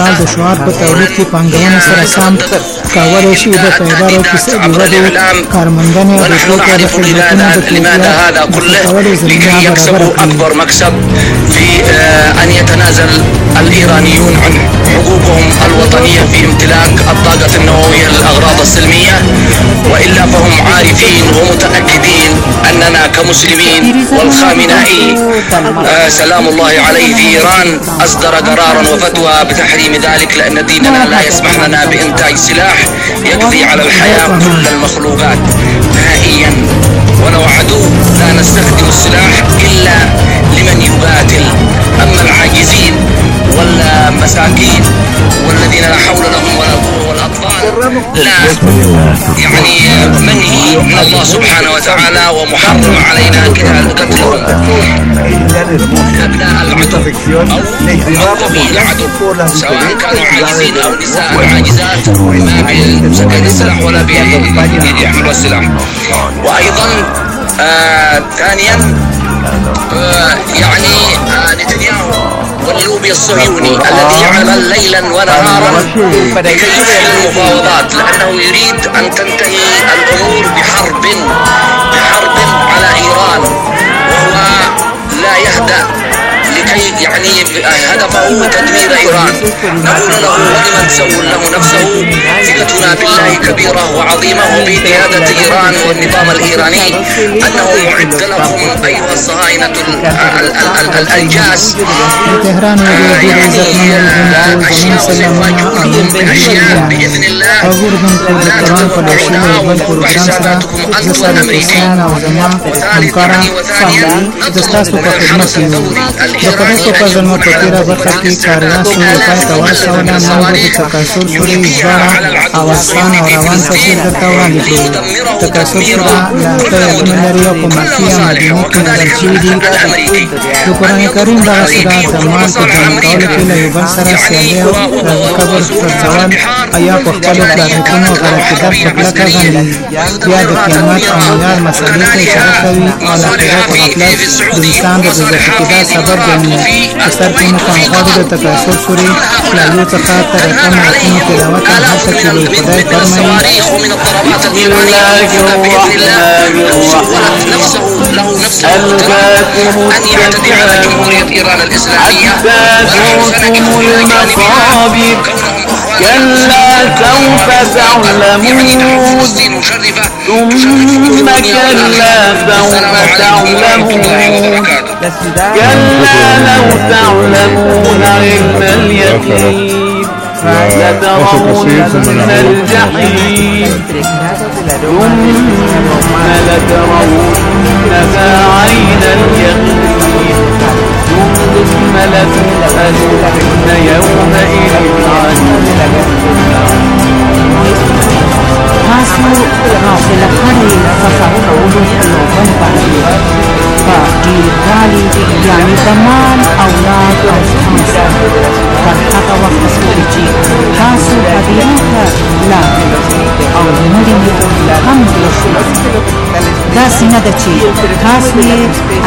والثالثة
کولای شي د پیدار او کیسه د کارمندانو او
ونحن نعرف لماذا هذا كله لكي يكسبوا أكبر مكسب في أن يتنازل الإيرانيون عن حقوقهم الوطنية في امتلاك الطاقة النووية للأغراض السلمية، وإلا فهم عارفين ومتأكدين أننا كمسلمين والخامنائي سلام الله عليه في إيران أصدر قرارا وفتوى بتحريم ذلك، لأن ديننا لا يسمح لنا بإنتاج سلاح يقضي على الحياة كل المخلوقات نهائيا، ولو عدو لا نستخدم السلاح إلا لمن يقاتل. أما العاجزين والمساكين والذين لا حول لهم ولا قوة والأطفال لا، يعني منهي من الله سبحانه وتعالى ومحرم علينا قتلهم أبناء العدو أو قبيل العدو، سواء كانوا عاجزين أو نساء عاجزات ما بسكن السلاح ولا بيحملوا السلاح. وأيضا ثانيا يعني نتنياهو واللوبي الصهيوني الذي يعمل ليلا ونهارا لكي يفشل المفاوضات، لأنه يريد أن تنتهي الأمور بحرب على إيران، وهو لا يهدأ لكي يعني هدفه تدمير إيران. نقول له ولمن سول له نفسه ثقتنا بالله كبيرة وعظيمة وبقيادة إيران والنظام الإيراني أنه معد لكم أيها الصهاينة الأنجاس أشياء بإذن الله لا تتوقعونها وتكون حساباتكم أنتم الأمريكيين. وثانيا نطلب من الحرس الدولي
په فضل مو په تیره برخه کې کاریان سو پای ته ورسول نه د تکاسل سوري ځوان او آسان او روان تصویر درته وړاندې کړو. تکاسل سورا لاته لري او په مکه مدینه کې درچې دي. د قرآن کریم دغه سورا د مال په جمع کولو کې له یو بل سره سیالي او د قبر ځوان ایا په خپل پلانونو غلطیدار په کلکه باندې بیا د قیامت او معیار مسلې ته اشاره کوي او د آخرت غفلت د انسان د بزرګتیا سبب ګڼي. اکثر کې مخاطب د تکاسل سوري لايو څخه تر کومه کومه تلاوت حتی چې له خدای فرمایي
من الضربات الإيرانية بإذن الله له نفسه أن يعتدي على جمهورية إيران الإسلامية
كلا سوف تعلمون ثم كلا سوف تعلمون كلا لو تعلمون علم اليقين لترون الجحيم ثم لترونها عين اليقين ثم لتسألن يومئذ عن
تاسو حاصله کړئ تصور کولو یو بل باندې په ډیروالی یعنې د مال اولاد او ستونزه تر هغه وخته پورې چې تاسو هدیرې ته لاړئ او مړي هم پرېښي داسې نه ده چې تاسو یې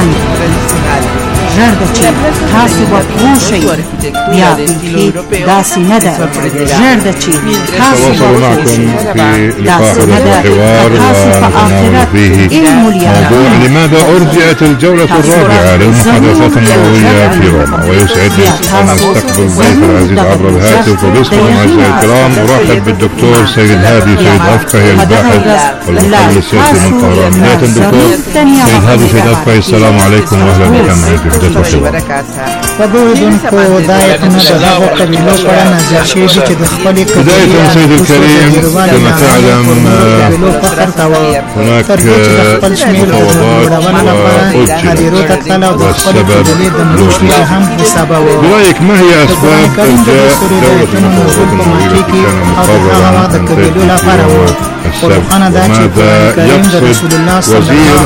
ژر ده چې تاسو به پوه شئ بیا بلکې داسې نه ده ژر ده چې تاسو به پوه شئ داسې نه ده تاسو په آخرت علم اليقين.
لماذا أرجعت الجولة الرابعة للمحادثات النووية في روما؟ ويسعدني أن أستقبل ضيف العزيز عبر الهاتف وباسمكم أعزائي الكرام أرحب بالدكتور سيد هادي سيد أفقهي الباحث والمحلل السياسي من طهران. بداية الدكتور سيد هادي سيد أفقهي السلام عليكم وأهلا بكم معي في حدث الحوار.
فبودونكو دايتنا بهذا قبيلو قرانا زرشي بك دخلي
بداية سيد الكريم كما تعلم هناك مفاوضات برأيك ما هي أسباب إلغاء دولة المفاوضات النووية التي كان مقررا أن تنتهي
روښانه ده چې قرآن کریم د رسول الله صلی الله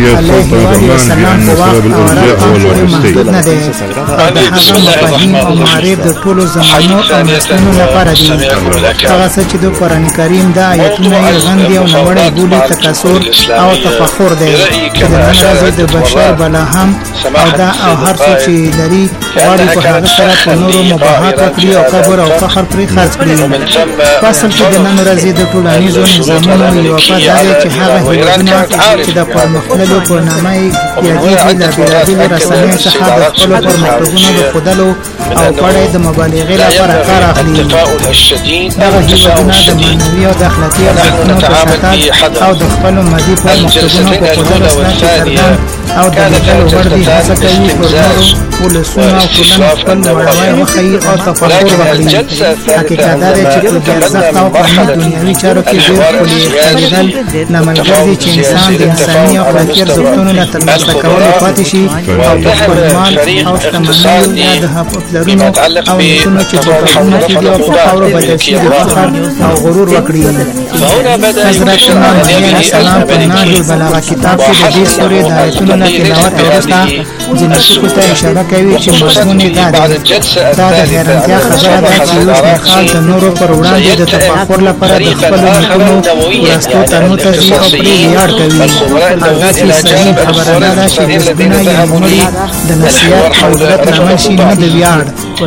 علیه وسلم په وخت او عرب پورې محدود نه دی او د هغه مفاهیم او معارف د ټولو زمانو او نسلونو لپاره دي. هغه څه چې د قرآن کریم د آیتونه یې غندي او نوړی بولي تکثر او تفخر دی چې د نن ورځې د بشر بلا هم او دا او هر څه چې لري غواړي په هغه سره په نورو مباحات وکړي او کبر او فخر پرې خرڅ کړي. په اصل کې د نن ورځې د ټولنیزو نظامونو یوه پایله دا دی چې هغه هېوادونه چې د پرمختللو په نامه یې یادېږي له بېلابېلو رسنیو څخه د خپلو پرمختګونو د ښودلو او پړی د مبالغې لپاره کار اخلي. دغه هېوادونه د معنوي او د اخلاقي ارزښتونو په ساتل او د خپلو مادي پرمختګونو په ښودلو سره چې څرګند او د لیدلو وړ دي هڅه کوي پر نورو ولسونو او ټولنو خپل لوړوالی وښیي او تفاخر وکړي. حقیقت دا دی چې په بېارزښته او فني دنیوي چارو کې ډېر ښکلي ښکارېدل لامل ګرځي چې انسان د انساني او اخلاقي ارزښتونو له ترلاسه کولو پاتې شي او په خپل مال او شتمنیو یا د پلرونو او نیکونو چې په قبرونو کې دي او په خاورو بدل شي د فخر او غرور وکړي. حضرت امام علیه السلام په نهج البلاغه کتاب کې د دې سورې د آیتونو له تلاوت وروسته ځینې ټکو ته اشاره کوي چې مضمون یې دا دی. دا د حیرانتیا خبره ده چې یو شمېر خلک د نورو پر وړاندې د تفاخر لپاره د خپلو نیکونو وروستو تنو ته ځي او پرې ویاړ کوي. همداسې صحیح خبره دا ده چې حزبونه یا مړي د نصیحت او عبرت لامل شي نه د ویاړ.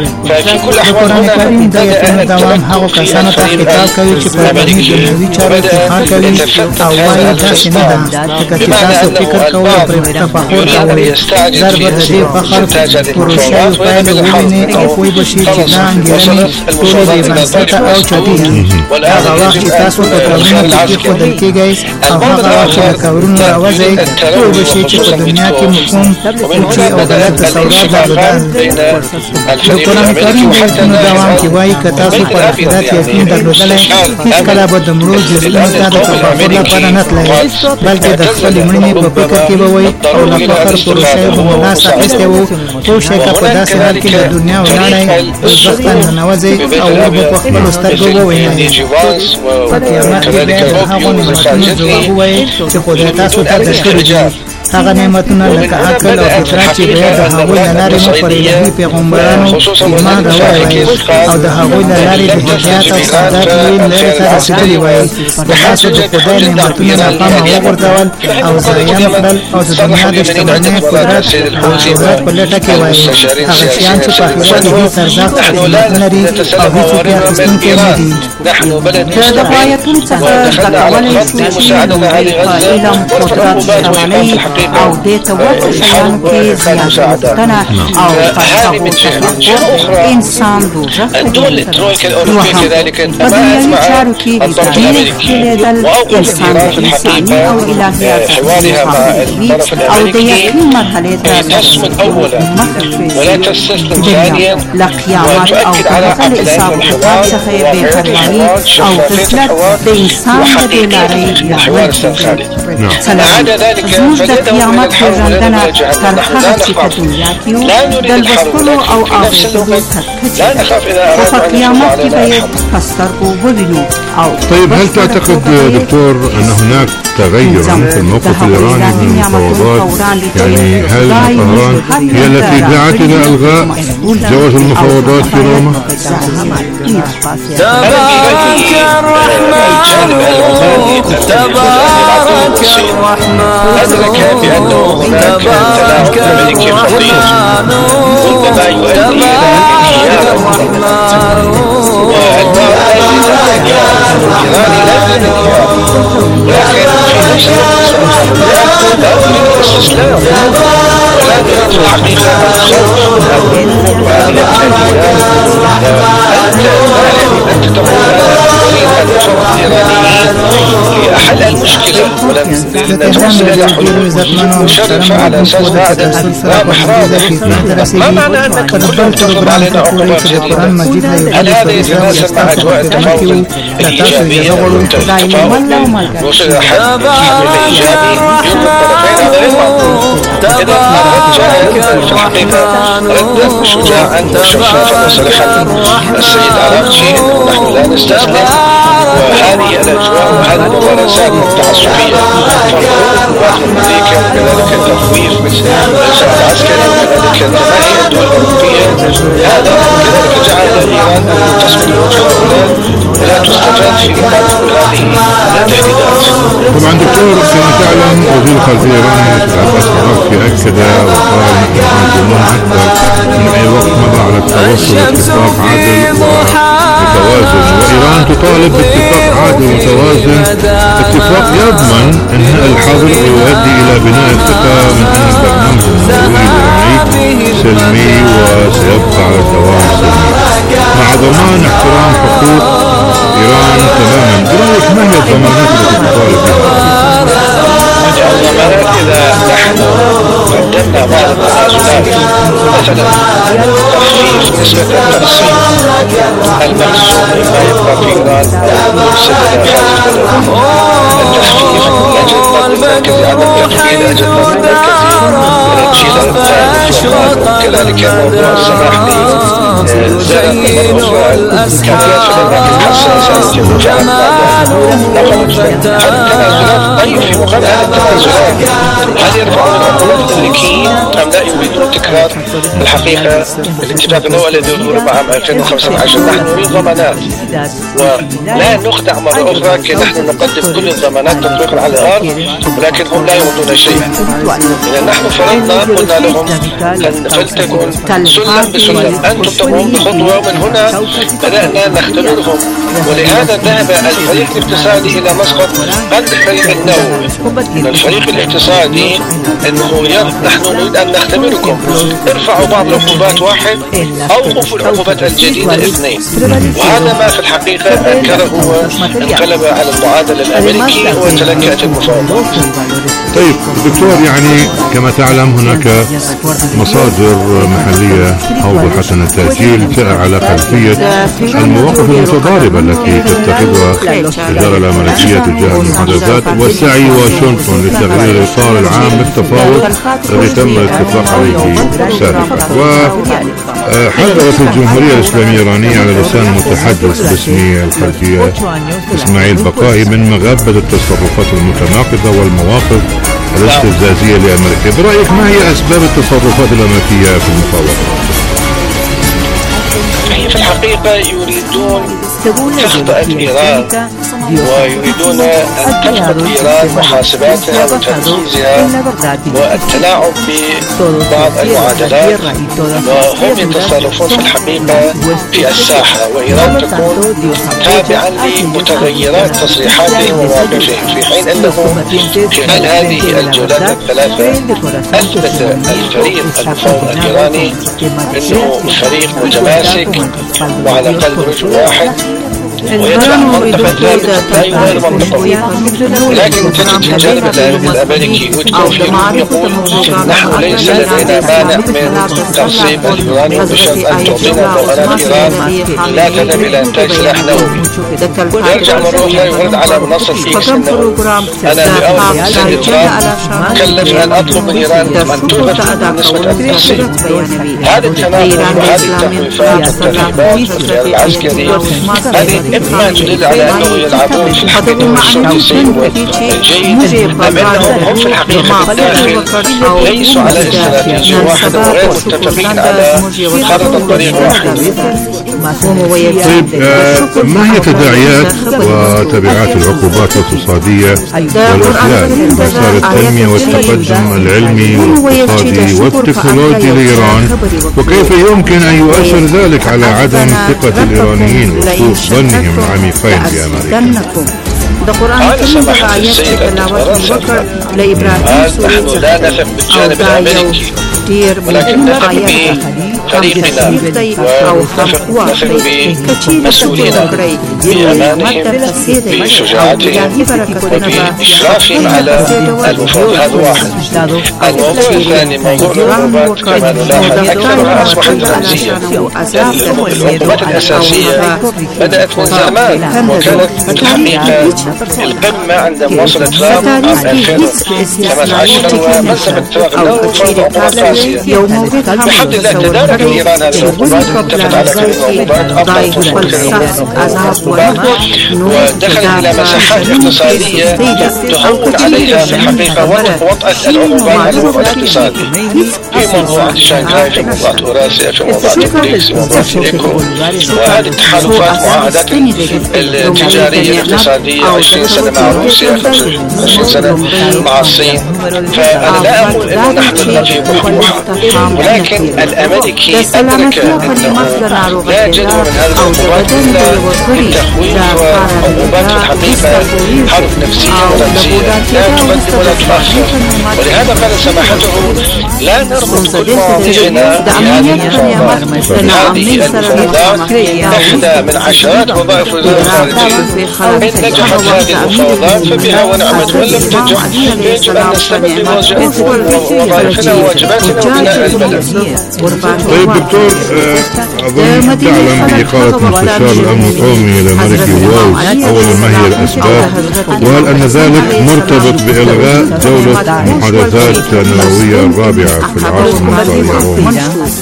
د قرآن کریم د آیتونو دوام هغو کسانو ته خطاب کوي چې په دیني دنیوي چارو افتخار کوي او وایي داسې نه ده لکه چې تاسو فکر کوئ او پرې تفاخر کوئ. زر به د دې فخر پروژهیو پایلې ووینئ او پوه به شئ چې دا انګېرنې ټولې بې بنسټه او چټي دي. هغه وخت چې تاسو په قبرونو کې کېښودل کېږئ او هغه وخت چې له قبرونو راوځئ پوه به شئ چې په دنیا کې مو کوم پوچې او غلط تصورات درلودل. د قرآن کریم د آیتونو دوام کې وایي که تاسو پر آخرت یقین درلودلی هېڅکله به د مړو جسمونو ته د تفاخر لپاره نه تلئ بلکې د خپلې مړینې په فکر کې به وئ او له فخر پروژې به مو لاس اخیستی و. پوه شئ که په داسې حال کې له دنیا ولاړئ دوزخ ته ننوځئ او اور به په خپلو سترګو ووینئ. په قیامت کې بیا د هغو نعمتونو ځواب ووایئ چې خدای تاسو ته درکړي دي. هغه نعمتونه لکه عقل او فطرت چې بیا د هغوی له لارې مو پر الهي پیغمبرانو ایمان راوړی او د هغوی له لارې د هدایت او سعادت لوی لارې ته رسېدلي وای. د تاسو د خدای نعمتونه له پامه وغورځول او ضایع کړل او د دنیا د شتمنۍ قدرت او شهرت په لټه کې وای. هغه شیان چې په آخرت کې هېڅ ارزښت او قیمت نه لري او هېڅوک یې اخیستونکی نه دي.
د دغو آیتونو څخه زده کولی شو چې نوموړي په علم قدرت شتمنۍ او دې ته ورته شیانو کې زیاتونه او په هغو تفکر انسان دوزخ ته دوهم په دنیوي چارو کې ډېر ښکېلېدل انسان د انساني او الهي ارزښتونو خاوند او د یقین مرحلې ته دریم له قیامت او د هغه له حساب و کتاب څخه یې بېپروایي او غفلت د انسان د بېلارۍ لامل کېږي. څلورم زموږ د قیامت پېژندنه تر هغه چې په دنیا کې وو د لوستلو او اورېدلو تر کچې ده خو په قیامت کې به یې په سترګو ووینو.
طيب هل تعتقد دكتور أن هناك تغيرا في الموقف الإيراني من المفاوضات؟ يعني هل طهران هي التي دعت إلى إلغاء جواز المفاوضات في روما؟
تبارك الرحمن تبارك الرحمن
أدرك بأنه هناك تلاعب بالملك الخطير ربما يؤدي إلى انهيار حل المشكلة ولم نتوصل إلى حلول مشرفة على أساس بعد ما معنى أنك تفرض علينا عقوبات جديدة؟ هل هذا يتناسب مع أجواء التفاوض الإيجابية والتفاؤل الوصول إلى حل إيجابي يوم الطرفين على الماضي؟ إذا جاء في الحقيقة ردت شجاعا وشفافا وصريحا السيد عراقجي أنه نحن لا نستسلم وهذه الأجواء وهذه الممارسات التعسفية والقوات الأمريكية وكذلك التخويف بالإنشاء العسكري وكذلك تماهي الدول الأوروبية هذا كذلك جعل إيران تصبح متفاولا ولا تستفاد في مقابل هذه التهديدات.
طبعا دكتور كما تعلم وزير الخارجية الإيراني عباس عراقي أكد وقال نحن قادمون أكثر من أي وقت مضى على التوصل لاتفاق عادل ومتوازن، وإيران تطالب باتفاق عادل ومتوازن، اتفاق يضمن انهاء الحرب ويؤدي الى بناء الثقة من ان البرنامج النووي الإيراني سلمي وسيبقى على الدوام سلمي مع ضمان احترام حقوق إيران تماما. برأيك ما هي الضمانات التي تطالب بها؟
الضمانات إذا نحن قدمنا بعض التنازلات مثلا تخفيف نسبة التقسيم المحسوم مما يبقى في إيران سبب التخفيف المركزي عن التقليل أجل المركزي كذلك موضوع السماح لزرع مرة الكاميرات في الأماكن الحساسة التي جاءت بعد التنازلات. طيب في مقابل هذه التنازلات هل يرفعون العقوبات الأمريكيين أم لا يريدون تكرار الحقيقة الاتفاق الأول الذي يظهر عام 2015؟ نحن نريد ضمانات ولا نخدع مرة أخرى كي نحن نقدم كل الضمانات تطبيقا على الأرض ولكن هم لا يريدون شيئا. إذا نحن فرضنا قلنا لهم أن فلتكن سلم بسلم، أنتم تقومون بخطوة ومن هنا بدأنا نختبرهم، ولهذا ذهب الفريق الاقتصادي إلى مسقط قبل الفريق النووي. الفريق الاقتصادي أنه نحن نريد أن نختبركم، ارفعوا بعض العقوبات واحد أوقفوا العقوبات الجديدة اثنين، وهذا ما في الحقيقة أنكره وانقلب على المعادلة الأمريكية وتلكأت المفاوضات.
طيب دكتور، يعني كما تعلم هناك مصادر محلية أوضحت أن التأجيل جاء على خلفية المواقف المتضاربة التي تتخذها الإدارة الأمريكية تجاه المحادثات وسعي واشنطن لتغيير الإطار العام للتفاوض الذي تم الاتفاق عليه سابقا. وحذرت الجمهورية الإسلامية الإيرانية على لسان المتحدث باسم الخارجية إسماعيل بقائي من مغبة التصرفات المتناقضة والمواقف الاستفزازية لأمريكا. برأيك ما هي أسباب التصرفات الأمريكية في المفاوضات؟
في الحقيقة يريدون تخطئة إيران ويريدون أن تفقد إيران محاسباتها وتركيزها والتلاعب ببعض المعادلات، وهم يتصرفون في الحقيقة في الساحة، وإيران تكون تابعا لمتغيرات تصريحاتهم ومواقفهم، في حين أنه خلال هذه الجولات الثلاثة أثبت الفريق المفاوض الإيراني أنه فريق متماسك وعلى قلب رجل واحد ويدفع منطقة ثابتة غير منطقة. لكن تجد في الجانب الأمريكي ويتكوف يقول نحن ليس لدينا مانع من تقسيم اليورانيوم بشرط أن تعطينا مؤامرات إيران لا تذهب إلى إنتاج سلاح نووي. ويرجع مرة أخرى يرد على منصة إكس أنه أنا بأول سنة ترامب كلف أن أطلب من إيران أن تلغي نسبة التقسيم. هذا التناقض وهذه التخويفات والترهيبات والخيار العسكري هذه إما تدل على أنه يلعبون في الحقيقة السداسي والجيد، أم أنهم هم في الحقيقة بالداخل ليسوا على استراتيجية واحدة وغير متفقين على خارطة طريق واحد.
طيب ما هي تداعيات وتبعات العقوبات الاقتصادية والإخلال بمسار التنمية والتقدم العلمي والاقتصادي والتكنولوجي لإيران، وكيف يمكن أن يؤثر ذلك على عدم ثقة الإيرانيين وسوء ظنهم العميقين بأمريكا؟
قال سماحة السيد الدكتور نحن لا نثق بالجانب الأمريكي ولكن نثق بفريقنا ونثق بمسؤولينا بأمانهم بشجاعتهم وبإشرافهم على المفاوضات. هذا واحد. الموضوع الثاني موضوع العقوبات كما نلاحظ أكثرها أصبحت رمزية. العقوبات الأساسية بدأت من زمان وكانت الحقيقة القمة عندما وصل ترامب عام 2018 ومسك اتفاق النووي وفرض عقوبات روسيا. بحمد الله تداركت إيران هذه العقوبات، اتفقت على عقوبات أطلقت ودخلت إلى مساحات اقتصادية تهون عليها في الحقيقة وطأة العقوبات الاقتصادية في موضوع شنغهاي، في موضوع أوراسيا، في موضوع بريكس، في موضوع إيكو، وهذه التحالفات معاهدات التجارية الاقتصادية 20 سنة مع روسيا، 25 سنة مع الصين. فأنا لا أقول أنه نحن نجي بوحة، ولكن الأمريكي أدرك أنه لا جدوى من هذه العقوبات إلا بالتخويف، وعقوبات في الحقيقة حرب نفسية ورمزية لا تقدم ولا تؤخر. ولهذا قال سماحته لا نربط كل مواضيعنا بهذه المفاوضات. هذه المفاوضات إحدى من عشرات وظائف وزارة الخارجية، إن نجحت هذه المفاوضات فبها ونعمت، وإن لم تنجح يجب أن نستمر بوظائفنا وواجباتنا وبناء البلد.
طيب دكتور، أظن تعلم بإقالة مستشار الأمن القومي الأمريكي واز، أولا ما هي الأسباب؟ وهل أن ذلك مرتبط بإلغاء جولة محادثات النووية الرابعة في العاصمة الإيرانية؟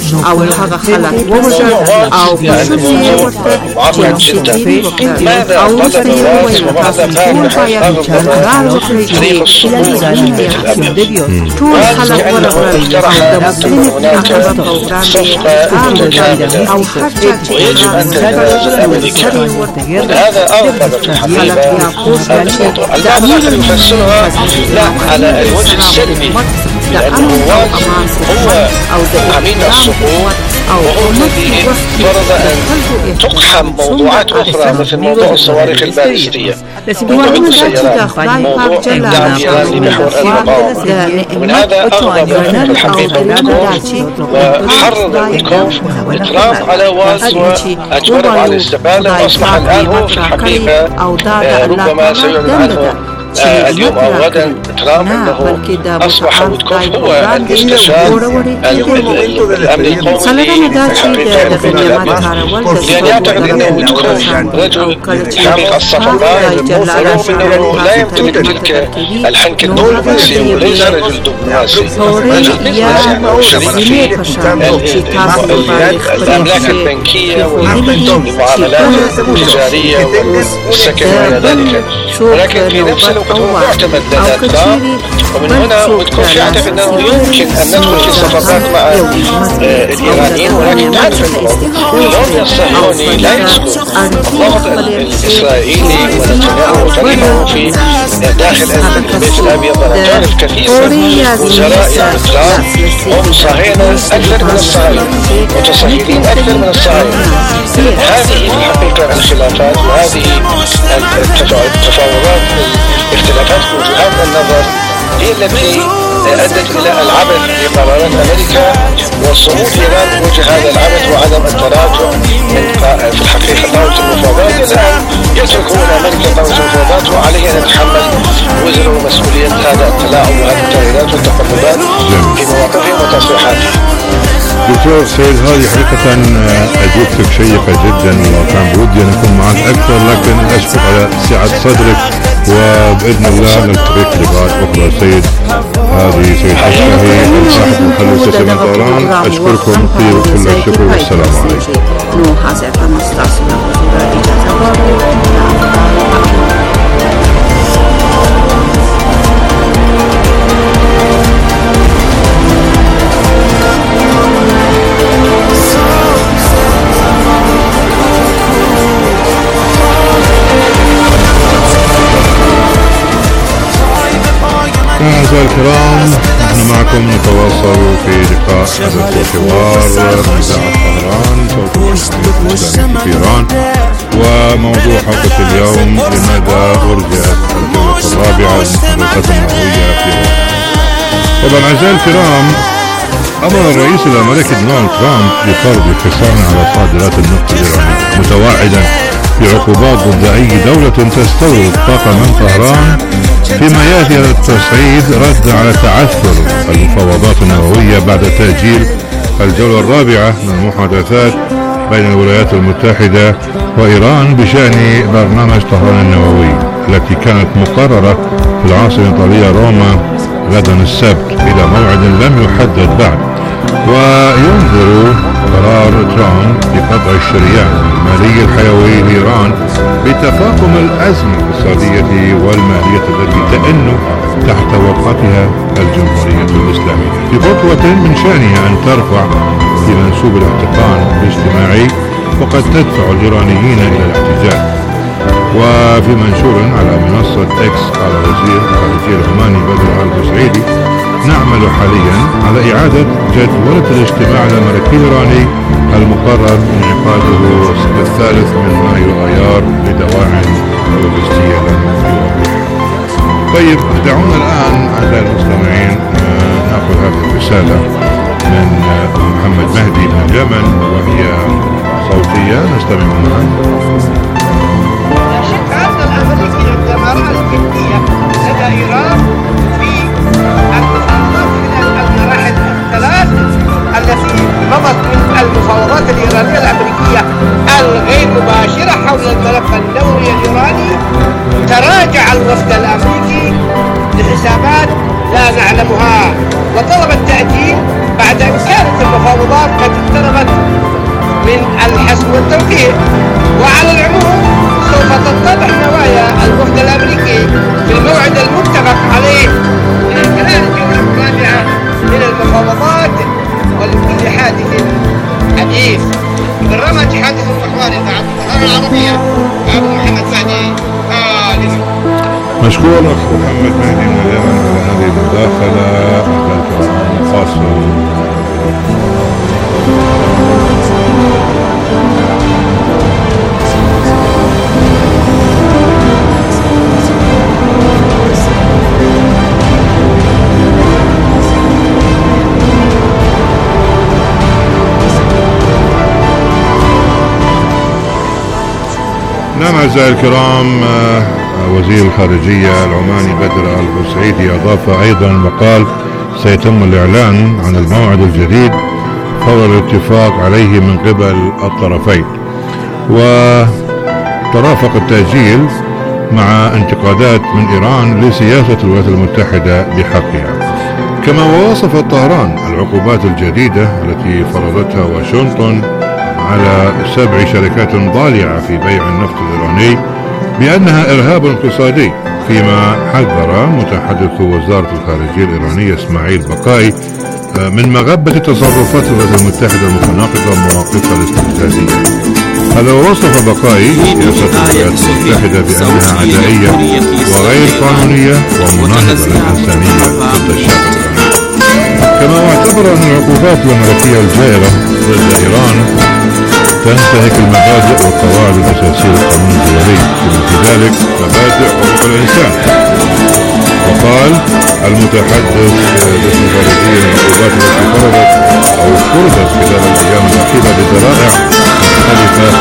معقد جدا. ماذا طلب واز وماذا قال بحث فريق الصمود في البيت الأبيض؟ واز كأنه اقترح أن تكون هناك صفقة متكاملة ويجب أن تتنازل الأمريكان. ولهذا أغضب في الحقيقة هذا الموضوع. البعض الآخر يفسرها لا على الوجه السلبي، لأنه واز هو أمين السقوط، وهو الذي فرض أن تقحم موضوعات أخرى مثل موضوع الصواريخ البالستية، موضوع السيارات، موضوع الدعم الإيراني محور المقاومة. ومن هذا أغضب في الحقيقة ويتكوف وحرض ويتكوف ترامب على واز وأجبره على الاستقالة، وأصبح الآن هو في الحقيقة ربما سيعلن عنه اليوم أو غدا ترامب أنه أصبح ويتكوف هو المستشار الأمن القومي لأن يعتقد أنه ويتكوف رجل حامق الصفقات، رغم أنه لا يمتلك تلك الحنكة الدبلوماسية وليس رجل دبلوماسي، رجل بزنس، يعني شريك في الأملاك البنكية والمعاملات التجارية والسكن وغير ذلك. ولكن في نفس الوقت هو معتمد لدى ترامب، ومن هنا ويتكوف يعتقد أنه يمكن أن ندخل في صفقات مع الإيرانيين. ولكن تعرف أنه اللون الصهيوني لا يسكت، الضغط الإسرائيلي ونتنياهو وطريقه في داخل البيت الأبيض. أنا تعرف كثير من وزراء ترامب هم صهاينة أكثر من الصهاينة، متصهينين أكثر من الصهاينة. هذه في الحقيقة الخلافات وهذه التفاوضات، اختلافات وجهات النظر هي التي أدت إلى العبث بقرارات أمريكا وصمود إيران وجه هذا العبث وعدم التراجع من في الحقيقة طاولة المفاوضات. الآن يترك هنا أمريكا طاولة المفاوضات وعليه أن يتحمل وزر ومسؤولية هذا التلاعب وهذه التغييرات والتقلبات في مواقفهم وتصريحاتهم.
دكتور سيد، هذه حقيقة أجوبتك شيقة جدا، وكان بودي أن أكون معك أكثر، لكن أشكر على سعة صدرك، وبإذن الله نلتقيك لقاءات أخرى. سيد هذه سيد الشاهي صاحب محل سيسمة طوران، أشكركم كل الشكر والسلام عليكم. أعزائي الكرام، نحن معكم نتواصل في لقاء حدث وحوار من إذاعة طهران صوت الجمهورية الإسلامية في إيران. وموضوع حلقة اليوم: لماذا أرجئت الجولة الرابعة للمحادثات النووية في إيران؟ طبعا أعزائي الكرام، أمر الرئيس الأمريكي دونالد ترامب بفرض حصار على صادرات النفط الإيرانية، متوعدا بعقوبات ضد أي دولة تستورد طاقة من طهران، فيما يأتي على التصعيد رد على تعثر المفاوضات النووية بعد تأجيل الجولة الرابعة من المحادثات بين الولايات المتحدة وإيران بشأن برنامج طهران النووي، التي كانت مقررة في العاصمة الإيطالية روما غدا السبت إلى موعد لم يحدد بعد. وينظر قرار ترامب بقطع الشريان المالي الحيوي لإيران بتفاقم الأزمة الاقتصادية والمالية التي تئن تحت وطأتها الجمهورية الإسلامية في خطوة من شأنها أن ترفع في منسوب الاحتقان الاجتماعي وقد تدفع الإيرانيين إلى الاحتجاج. وفي منشور على منصة إكس قال وزير الخارجية العماني بدر البوسعيدي: نعمل حاليا على إعادة جدولة الاجتماع الأمريكي الإيراني المقرر انعقاده الثالث من مايو آيار لدواعٍ لوجستية لم يوضح. طيب دعونا الآن أعزائي المستمعين نأخذ هذه الرسالة من محمد مهدي من اليمن وهي صوتية نستمع معها.
الأمريكي عندما رأى الجدية لدى إيران في المفاوضات من المراحل الثلاث التي مضت من المفاوضات الإيرانية الأمريكية الغير مباشرة حول الملف الدولي الإيراني، تراجع الوفد الأمريكي لحسابات لا نعلمها وطلب التأجيل بعد أن كانت المفاوضات قد اقتربت من الحسم والتوقيع. وعلى العموم سوف تتضح نوايا الوفد الأمريكي في الموعد المتفق عليه من خلال الجولة الرابعة من المفاوضات، ولكل حادث حديث. بالرمج حادث الأخبار إذاعة القناة العربية أبو محمد مهدي آلف.
مشكور أخ محمد مهدي من اليمن على هذه المداخلة الخاصة. نعم أعزائي الكرام، وزير الخارجية العماني بدر البوسعيدي أضاف أيضا وقال: سيتم الإعلان عن الموعد الجديد فور الاتفاق عليه من قبل الطرفين، وترافق التأجيل مع انتقادات من إيران لسياسة الولايات المتحدة بحقها. كما وصف طهران العقوبات الجديدة التي فرضتها واشنطن على 7 شركات ضالعة في بيع النفط الإيراني بأنها إرهاب اقتصادي، فيما حذر متحدث وزارة الخارجية الإيرانية إسماعيل بقائي من مغبة تصرفات الولايات المتحدة المتناقضة ومواقفها الاستفزازية. هذا وصف بقائي سياسة الولايات المتحدة بأنها عدائية وغير قانونية ومناهضة للإنسانية ضد الشعب الإيراني. كما اعتبر أن العقوبات الأمريكية الجائرة ضد إيران تنتهك المبادئ والقواعد الأساسية للقانون الدولي، بما في ذلك مبادئ حقوق الإنسان. وقال المتحدث باسم الخارجية أن العقوبات التي فرضت خلال الأيام الأخيرة بذرائع مختلفة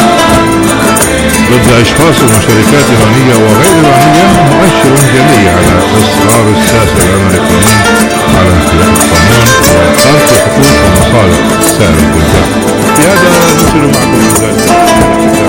ضد أشخاص وشركات إيرانية وغير إيرانية مؤشر جلي على إصرار الساسة الأمريكيين على انتهاك القانون وخرق حقوق ومصالح سائر البلدان. في هذا نصل معكم